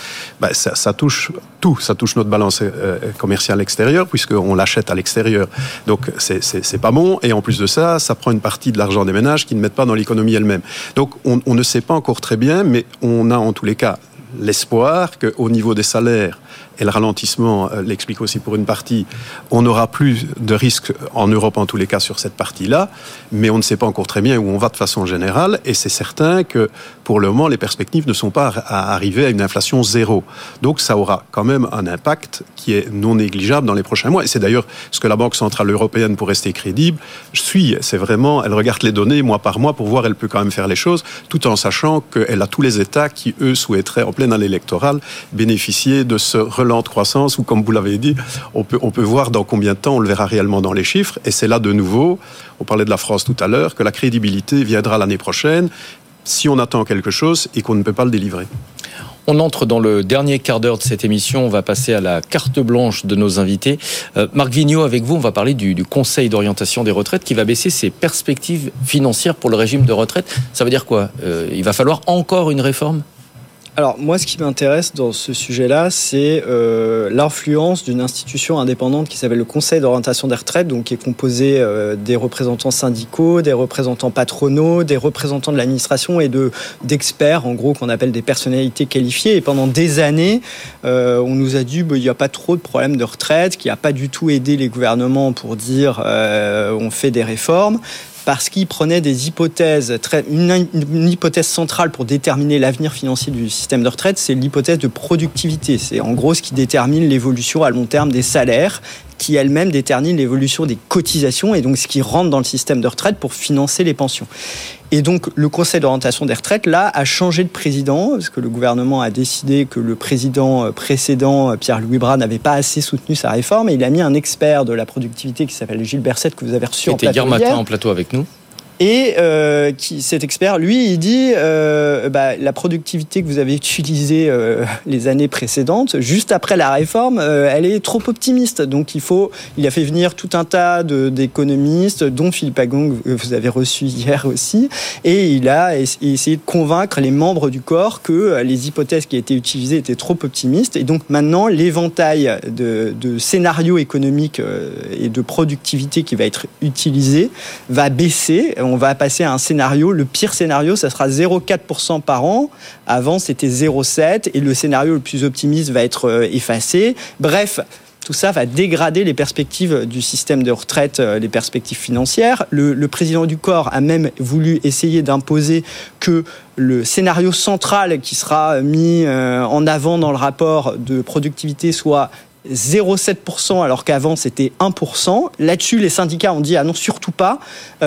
ça touche tout. Ça touche notre balance commerciale extérieure, puisqu'on l'achète à l'extérieur. Donc c'est pas bon, et en plus de ça, ça prend une partie de l'argent des ménages qui ne mettent pas dans l'économie elle-même. Donc on ne sait pas encore très bien, mais on a en tous les cas l'espoir qu'au niveau des salaires, et le ralentissement l'explique aussi pour une partie, on n'aura plus de risques en Europe en tous les cas sur cette partie-là, mais on ne sait pas encore très bien où on va de façon générale, et c'est certain que pour le moment les perspectives ne sont pas à arriver à une inflation zéro. Donc ça aura quand même un impact qui est non négligeable dans les prochains mois, et c'est d'ailleurs ce que la Banque Centrale Européenne, pour rester crédible, c'est vraiment, elle regarde les données mois par mois pour voir elle peut quand même faire les choses, tout en sachant qu'elle a tous les États qui eux souhaiteraient en pleine année électorale bénéficier de ce relance de croissance, ou comme vous l'avez dit, on peut voir dans combien de temps on le verra réellement dans les chiffres, et c'est là de nouveau, on parlait de la France tout à l'heure, que la crédibilité viendra l'année prochaine si on attend quelque chose et qu'on ne peut pas le délivrer. On entre dans le dernier quart d'heure de cette émission. On va passer à la carte blanche de nos invités. Marc Vigneault, avec vous, on va parler du Conseil d'orientation des retraites qui va baisser ses perspectives financières pour le régime de retraite. Ça veut dire quoi ? Il va falloir encore une réforme ? Alors moi, ce qui m'intéresse dans ce sujet-là, c'est l'influence d'une institution indépendante qui s'appelle le Conseil d'orientation des retraites, donc qui est composé des représentants syndicaux, des représentants patronaux, des représentants de l'administration et d'experts, en gros, qu'on appelle des personnalités qualifiées. Et pendant des années, on nous a dit il n'y a pas trop de problèmes de retraite, qui n'a pas du tout aidé les gouvernements pour dire on fait des réformes. parce qu'il prenait des hypothèses, une hypothèse centrale pour déterminer l'avenir financier du système de retraite, c'est l'hypothèse de productivité. C'est en gros ce qui détermine l'évolution à long terme des salaires, qui elle-même détermine l'évolution des cotisations et donc ce qui rentre dans le système de retraite pour financer les pensions. Et donc, le Conseil d'orientation des retraites, là, a changé de président, parce que le gouvernement a décidé que le président précédent, Pierre-Louis Bras, n'avait pas assez soutenu sa réforme, et il a mis un expert de la productivité qui s'appelle Gilles Berset, que vous avez reçu en plateau hier. Qui était hier matin en plateau avec nous. Et cet expert, lui, il dit la productivité que vous avez utilisée les années précédentes, juste après la réforme, elle est trop optimiste. Donc il a fait venir tout un tas d'économistes, dont Philippe Agong, que vous avez reçu hier aussi, et il a essayé de convaincre les membres du corps que les hypothèses qui étaient utilisées étaient trop optimistes. Et donc maintenant, l'éventail de scénarios économiques et de productivité qui va être utilisé va baisser. On va passer à un scénario, le pire scénario, ça sera 0,4% par an. Avant, c'était 0,7%, et le scénario le plus optimiste va être effacé. Bref, tout ça va dégrader les perspectives du système de retraite, les perspectives financières. Le président du corps a même voulu essayer d'imposer que le scénario central qui sera mis en avant dans le rapport de productivité soit 0,7%, alors qu'avant c'était 1%. Là-dessus, les syndicats ont dit non, surtout pas.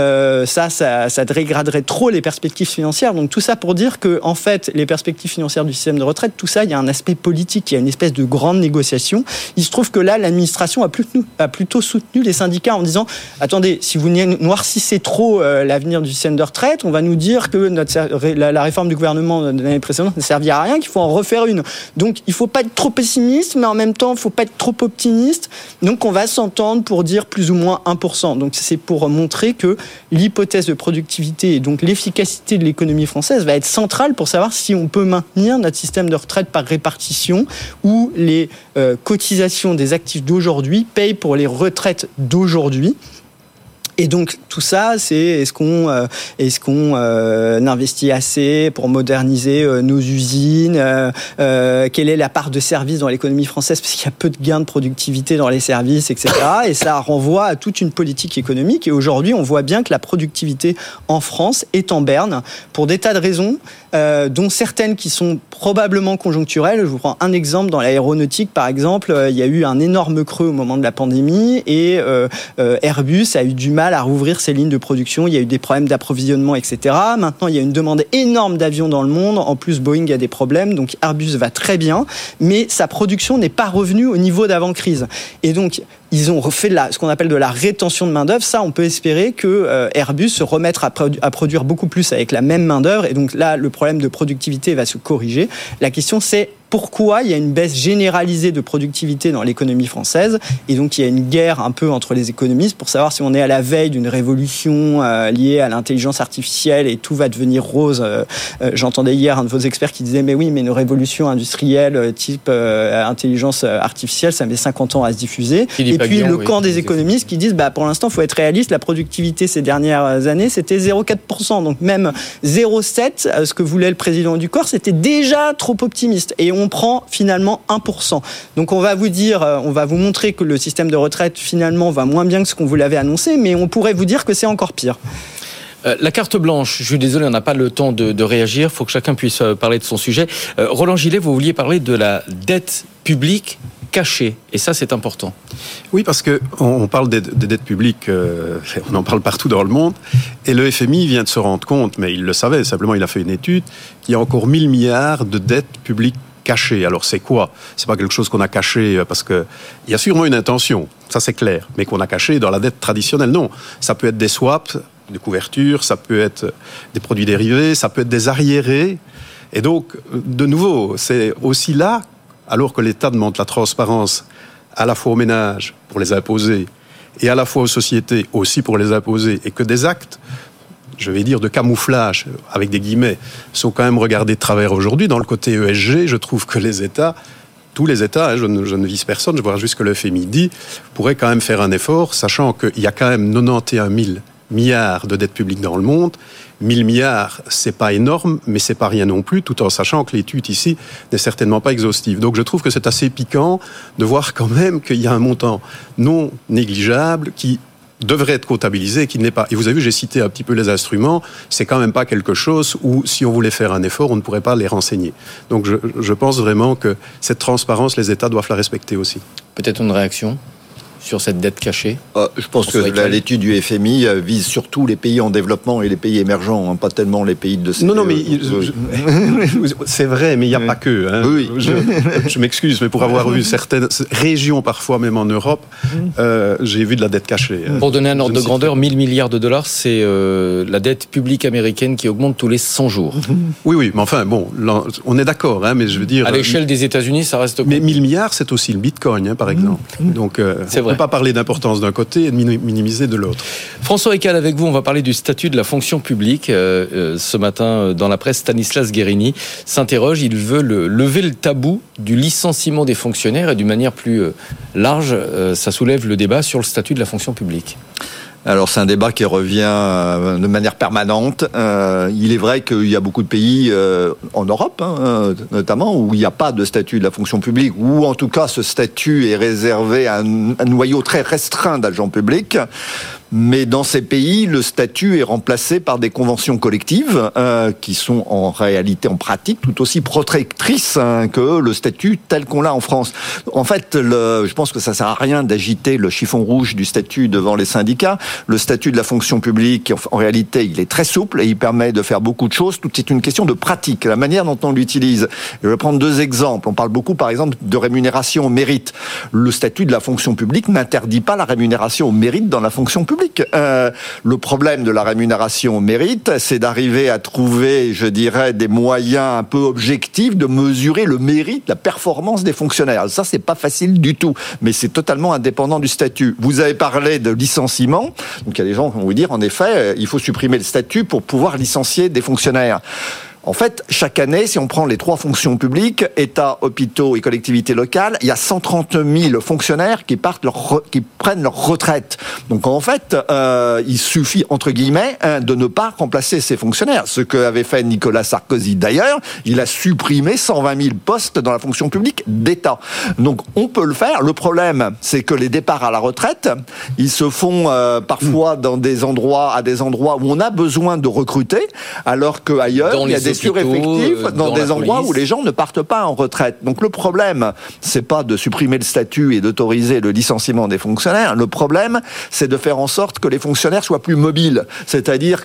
Ça dégraderait trop les perspectives financières. Donc tout ça pour dire que, en fait, les perspectives financières du système de retraite, tout ça, il y a un aspect politique, il y a une espèce de grande négociation. Il se trouve que là, l'administration a plutôt soutenu les syndicats en disant attendez, si vous noircissez trop l'avenir du système de retraite, on va nous dire que la réforme du gouvernement de l'année précédente ne servira à rien, qu'il faut en refaire une. Donc il ne faut pas être trop pessimiste, mais en même temps, il ne faut pas être trop optimiste. Donc on va s'entendre pour dire plus ou moins 1%. Donc c'est pour montrer que l'hypothèse de productivité et donc l'efficacité de l'économie française va être centrale pour savoir si on peut maintenir notre système de retraite par répartition, où les cotisations des actifs d'aujourd'hui payent pour les retraites d'aujourd'hui. Et donc tout ça, c'est est-ce qu'on investit assez pour moderniser nos usines, quelle est la part de services dans l'économie française, parce qu'il y a peu de gains de productivité dans les services, etc. Et ça renvoie à toute une politique économique. Et aujourd'hui, on voit bien que la productivité en France est en berne pour des tas de raisons, dont certaines qui sont probablement conjoncturelles. Je vous prends un exemple. Dans l'aéronautique, par exemple, il y a eu un énorme creux au moment de la pandémie et Airbus a eu du mal à rouvrir ses lignes de production. Il y a eu des problèmes d'approvisionnement, etc. Maintenant, il y a une demande énorme d'avions dans le monde. En plus, Boeing a des problèmes. Donc, Airbus va très bien, mais sa production n'est pas revenue au niveau d'avant-crise. Et donc, ils ont fait ce qu'on appelle de la rétention de main-d'œuvre. Ça, on peut espérer que Airbus se remette à produire beaucoup plus avec la même main-d'œuvre. Et donc là, le problème de productivité va se corriger. La question, c'est pourquoi il y a une baisse généralisée de productivité dans l'économie française. Et donc, il y a une guerre un peu entre les économistes pour savoir si on est à la veille d'une révolution liée à l'intelligence artificielle et tout va devenir rose. J'entendais hier un de vos experts qui disait mais oui, mais une révolution industrielle type intelligence artificielle, ça met 50 ans à se diffuser. Et puis le camp des économistes qui disent pour l'instant, il faut être réaliste, la productivité ces dernières années, c'était 0,4%. Donc même 0,7%, ce que voulait le président du corps, c'était déjà trop optimiste. Et on prend finalement 1%. Donc on va vous montrer que le système de retraite finalement va moins bien que ce qu'on vous l'avait annoncé, mais on pourrait vous dire que c'est encore pire. La carte blanche, je suis désolé, on n'a pas le temps de réagir, il faut que chacun puisse parler de son sujet. Roland Gillet, vous vouliez parler de la dette publique cachée, et ça c'est important. Oui, parce qu'on parle des dettes publiques, on en parle partout dans le monde, et le FMI vient de se rendre compte, mais il le savait, simplement il a fait une étude, qu'il y a encore 1000 milliards de dettes publiques cachées. Alors c'est quoi ? C'est pas quelque chose qu'on a caché parce que il y a sûrement une intention, ça c'est clair, mais qu'on a caché dans la dette traditionnelle, non. Ça peut être des swaps, des couvertures, ça peut être des produits dérivés, ça peut être des arriérés. Et donc, de nouveau, c'est aussi là, alors que l'État demande la transparence à la fois aux ménages pour les imposer et à la fois aux sociétés aussi pour les imposer, et que des actes, je vais dire, de camouflage, avec des guillemets, sont quand même regardés de travers aujourd'hui. Dans le côté ESG, je trouve que les États, tous les États, je ne vise personne, je vois juste que le FMI dit, pourraient quand même faire un effort, sachant qu'il y a quand même 91 000 milliards de dettes publiques dans le monde. 1000 milliards, c'est pas énorme, mais c'est pas rien non plus, tout en sachant que l'étude ici n'est certainement pas exhaustive. Donc je trouve que c'est assez piquant de voir quand même qu'il y a un montant non négligeable qui devrait être comptabilisé et qui ne l'est pas. Et vous avez vu, j'ai cité un petit peu les instruments, c'est quand même pas quelque chose où, si on voulait faire un effort, on ne pourrait pas les renseigner. Donc je pense vraiment que cette transparence, les États doivent la respecter aussi. Peut-être une réaction sur cette dette cachée? Je pense que l'étude du FMI vise surtout les pays en développement et les pays émergents, pas tellement les pays de... Non, mais c'est vrai, mais il n'y a pas que. Hein. Oui. Je m'excuse, mais pour avoir vu certaines régions, parfois même en Europe, j'ai vu de la dette cachée. Pour donner un ordre de grandeur, 1000 milliards de dollars, c'est la dette publique américaine qui augmente tous les 100 jours. Oui, mais enfin, bon, là, on est d'accord, hein, mais je veux dire... À l'échelle des États-Unis, ça reste... Mais 1000 milliards, c'est aussi le Bitcoin, hein, par exemple. Donc, c'est vrai. On ne peut pas parler d'importance d'un côté et de minimiser de l'autre. François Eccal, avec vous, on va parler du statut de la fonction publique. Ce matin, dans la presse, Stanislas Guerini s'interroge. Il veut lever le tabou du licenciement des fonctionnaires et d'une manière plus large, ça soulève le débat sur le statut de la fonction publique. Alors c'est un débat qui revient de manière permanente. Il est vrai qu'il y a beaucoup de pays en Europe, notamment, où il n'y a pas de statut de la fonction publique, ou en tout cas ce statut est réservé à un noyau très restreint d'agents publics. Mais dans ces pays, le statut est remplacé par des conventions collectives qui sont en réalité, en pratique, tout aussi protectrices que le statut tel qu'on l'a en France. En fait, je pense que ça sert à rien d'agiter le chiffon rouge du statut devant les syndicats. Le statut de la fonction publique, en réalité, il est très souple et il permet de faire beaucoup de choses. Tout est une question de pratique, la manière dont on l'utilise. Je vais prendre 2 exemples. On parle beaucoup, par exemple, de rémunération au mérite. Le statut de la fonction publique n'interdit pas la rémunération au mérite dans la fonction publique. Le problème de la rémunération au mérite, c'est d'arriver à trouver, je dirais, des moyens un peu objectifs de mesurer le mérite, la performance des fonctionnaires. Ça, c'est pas facile du tout, mais c'est totalement indépendant du statut. Vous avez parlé de licenciement, donc il y a des gens qui vont vous dire, en effet, il faut supprimer le statut pour pouvoir licencier des fonctionnaires. En fait, chaque année, si on prend les 3 fonctions publiques, État, hôpitaux et collectivités locales, il y a 130 000 fonctionnaires qui prennent leur retraite. Donc en fait, il suffit, entre guillemets, de ne pas remplacer ces fonctionnaires. Ce qu'avait fait Nicolas Sarkozy d'ailleurs, il a supprimé 120 000 postes dans la fonction publique d'État. Donc on peut le faire. Le problème, c'est que les départs à la retraite, ils se font parfois à des endroits où on a besoin de recruter, alors qu'ailleurs, il y a des sureffectifs dans des endroits où les gens ne partent pas en retraite. Donc le problème, c'est pas de supprimer le statut et d'autoriser le licenciement des fonctionnaires. Le problème, c'est de faire en sorte que les fonctionnaires soient plus mobiles. C'est-à-dire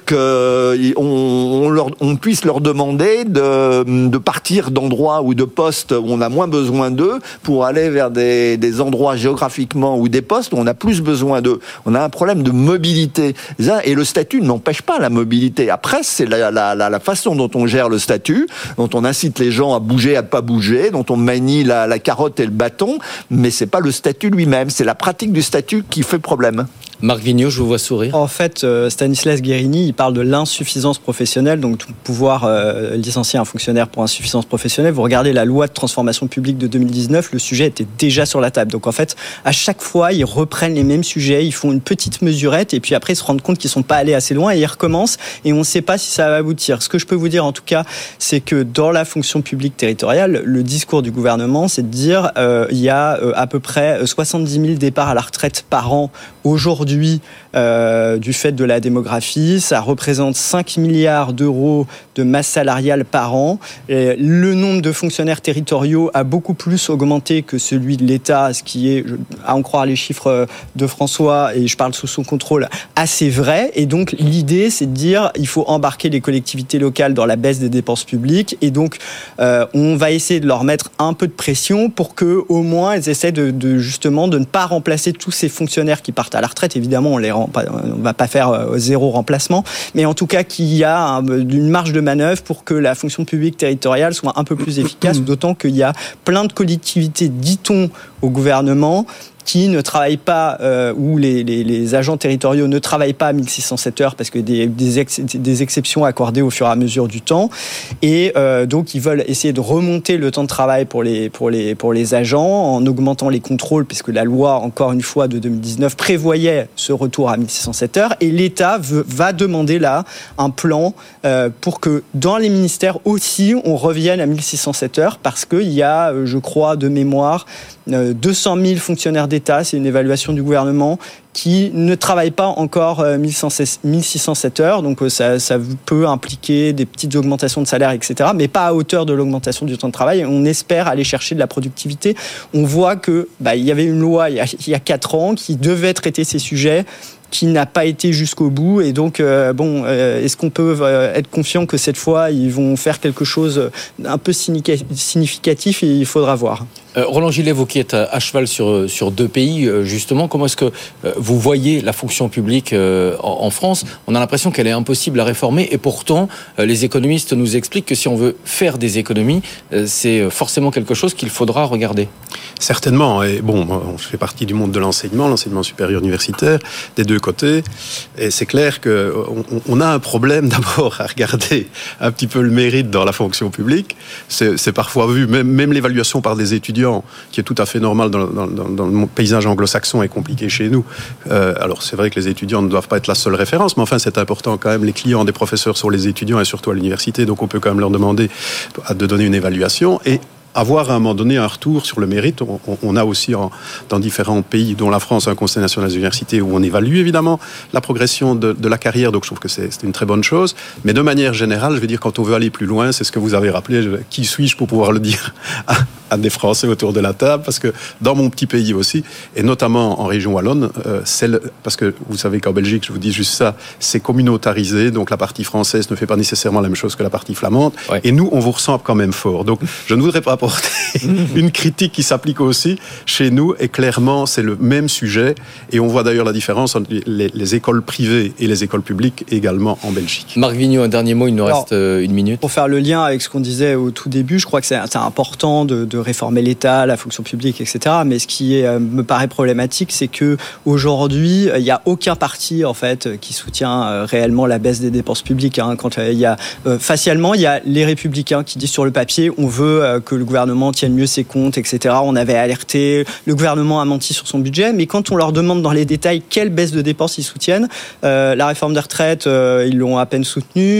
qu'on puisse leur demander de partir d'endroits ou de postes où on a moins besoin d'eux pour aller vers des endroits géographiquement ou des postes où on a plus besoin d'eux. On a un problème de mobilité. Et le statut n'empêche pas la mobilité. Après, c'est la façon dont on gère le statut, dont on incite les gens à bouger, à ne pas bouger, dont on manie la carotte et le bâton, mais c'est pas le statut lui-même, c'est la pratique du statut qui fait problème. Marc Vigneault, je vous vois sourire. En fait, Stanislas Guerini, il parle de l'insuffisance professionnelle, donc pouvoir licencier un fonctionnaire pour insuffisance professionnelle. Vous regardez la loi de transformation publique de 2019, le sujet était déjà sur la table. Donc en fait, à chaque fois, ils reprennent les mêmes sujets, ils font une petite mesurette et puis après, ils se rendent compte qu'ils ne sont pas allés assez loin et ils recommencent et on ne sait pas si ça va aboutir. Ce que je peux vous dire en tout cas, c'est que dans la fonction publique territoriale, le discours du gouvernement, c'est de dire il y a à peu près 70 000 départs à la retraite par an aujourd'hui du fait de la démographie. Ça représente 5 milliards d'euros de masse salariale par an. Et le nombre de fonctionnaires territoriaux a beaucoup plus augmenté que celui de l'État, ce qui est, à en croire les chiffres de François, et je parle sous son contrôle, assez vrai. Et donc l'idée, c'est de dire il faut embarquer les collectivités locales dans la baisse des dépenses publiques. Et donc on va essayer de leur mettre un peu de pression pour que au moins elles essaient justement de ne pas remplacer tous ces fonctionnaires qui partent à la retraite. Évidemment, on ne va pas faire zéro remplacement, mais en tout cas qu'il y a une marge de manœuvre pour que la fonction publique territoriale soit un peu plus efficace, d'autant qu'il y a plein de collectivités, dit-on, au gouvernement, qui ne travaillent pas, où les agents territoriaux ne travaillent pas à 1607 heures parce que des exceptions accordées au fur et à mesure du temps. Et donc, ils veulent essayer de remonter le temps de travail pour les agents en augmentant les contrôles, puisque la loi, encore une fois, de 2019 prévoyait ce retour à 1607 heures. Et l'État va demander là un plan pour que dans les ministères aussi, on revienne à 1607 heures parce qu'il y a, je crois, de mémoire, 200 000 fonctionnaires d'État, c'est une évaluation du gouvernement, qui ne travaillent pas encore 1607 heures. Donc ça peut impliquer des petites augmentations de salaire, etc., mais pas à hauteur de l'augmentation du temps de travail. On espère aller chercher de la productivité. On voit que il y avait une loi il y a 4 ans qui devait traiter ces sujets, qui n'a pas été jusqu'au bout. Et donc, est-ce qu'on peut être confiant que cette fois, ils vont faire quelque chose un peu significatif? Et il faudra voir. Roland Gillet, vous qui êtes à cheval sur 2 pays, justement, comment est-ce que vous voyez la fonction publique en France? On a l'impression qu'elle est impossible à réformer, et pourtant, les économistes nous expliquent que si on veut faire des économies, c'est forcément quelque chose qu'il faudra regarder. Certainement, et bon, je fais partie du monde de l'enseignement supérieur universitaire, des 2 côtés, et c'est clair qu'on a un problème d'abord à regarder un petit peu le mérite dans la fonction publique. C'est parfois vu, même l'évaluation par des étudiants, qui est tout à fait normal dans le paysage anglo-saxon, est compliqué chez nous. Alors c'est vrai que les étudiants ne doivent pas être la seule référence, mais enfin c'est important quand même. Les clients des professeurs sont les étudiants, et surtout à l'université, donc on peut quand même leur demander de donner une évaluation et avoir à un moment donné un retour sur le mérite. On a aussi dans différents pays, dont la France, un Conseil national des universités où on évalue évidemment la progression de la carrière, donc je trouve que c'est une très bonne chose. Mais de manière générale, je veux dire, quand on veut aller plus loin, c'est ce que vous avez rappelé, qui suis-je pour pouvoir le dire à des Français autour de la table, parce que dans mon petit pays aussi, et notamment en région wallonne, parce que vous savez qu'en Belgique, je vous dis juste ça, c'est communautarisé, donc la partie française ne fait pas nécessairement la même chose que la partie flamande, ouais. Et nous, on vous ressemble quand même fort. Donc je ne voudrais pas apporter une critique qui s'applique aussi chez nous, et clairement c'est le même sujet, et on voit d'ailleurs la différence entre les écoles privées et les écoles publiques également en Belgique. Marc Vigneault, un dernier mot, il nous reste 1 minute. Pour faire le lien avec ce qu'on disait au tout début, je crois que c'est important de réformer l'État, la fonction publique, etc. Mais ce qui me paraît problématique, c'est que aujourd'hui, il n'y a aucun parti en fait qui soutient réellement la baisse des dépenses publiques. Quand il y a facialement, il y a les Républicains qui disent sur le papier, on veut que le gouvernement tienne mieux ses comptes, etc. On avait alerté, le gouvernement a menti sur son budget, mais quand on leur demande dans les détails quelle baisse de dépenses ils soutiennent, la réforme des retraites, ils l'ont à peine soutenue,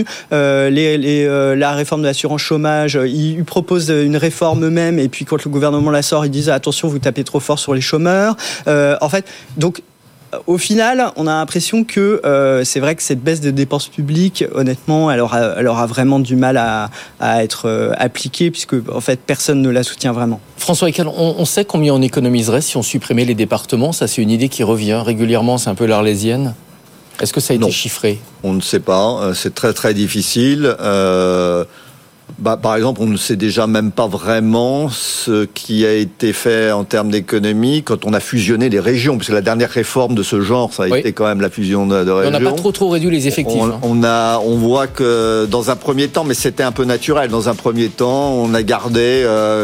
la réforme de l'assurance chômage, ils proposent une réforme eux-mêmes, et puis quand le gouvernement la sort, ils disent attention, vous tapez trop fort sur les chômeurs. En fait, donc au final, on a l'impression que c'est vrai que cette baisse des dépenses publiques, honnêtement, elle aura vraiment du mal à être appliquée, puisque en fait, personne ne la soutient vraiment. François Eckel, on sait combien on économiserait si on supprimait les départements? Ça, c'est une idée qui revient régulièrement, c'est un peu l'Arlésienne. Est-ce que ça a été chiffré? On ne sait pas, c'est très très difficile. Par exemple, on ne sait déjà même pas vraiment ce qui a été fait en termes d'économie quand on a fusionné les régions, parce que la dernière réforme de ce genre, ça a été quand même la fusion de régions. On n'a pas trop réduit les effectifs. On voit que dans un premier temps, mais c'était un peu naturel, dans un premier temps, on a gardé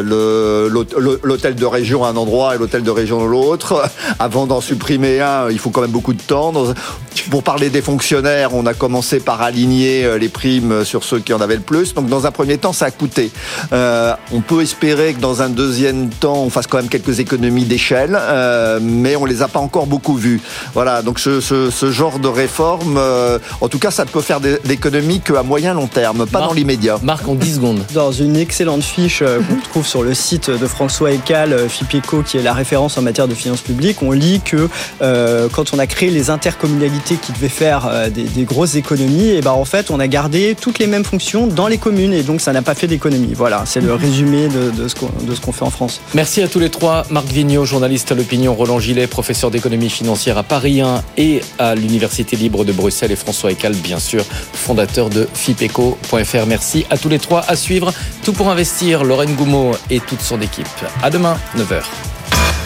l'hôtel de région à un endroit et l'hôtel de région à l'autre. Avant d'en supprimer un, il faut quand même beaucoup de temps. Pour parler des fonctionnaires, on a commencé par aligner les primes sur ceux qui en avaient le plus. Donc dans un premier temps, ça a coûté. On peut espérer que dans un deuxième temps, on fasse quand même quelques économies d'échelle, mais on les a pas encore beaucoup vues. Voilà, donc ce genre de réforme, en tout cas, ça ne peut faire d'économies qu'à moyen long terme, pas dans l'immédiat. Marc, en 10 secondes. Dans une excellente fiche qu'on trouve sur le site de François Eckel, FIPECO, qui est la référence en matière de finances publiques, on lit que quand on a créé les intercommunalités qui devaient faire des grosses économies, et en fait, on a gardé toutes les mêmes fonctions dans les communes, et donc ça n'a pas fait d'économie. Voilà, c'est le résumé de ce qu'on fait en France. Merci à tous les trois. Marc Vigneault, journaliste à l'opinion, Roland Gillet, professeur d'économie financière à Paris 1 et à l'Université libre de Bruxelles, et François Eckel, bien sûr, fondateur de FIPECO.fr. Merci à tous les trois. À suivre, Tout pour investir, Lorraine Goumeau et toute son équipe. À demain, 9h.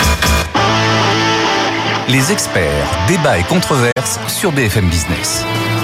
Les experts, débats et controverses sur BFM Business.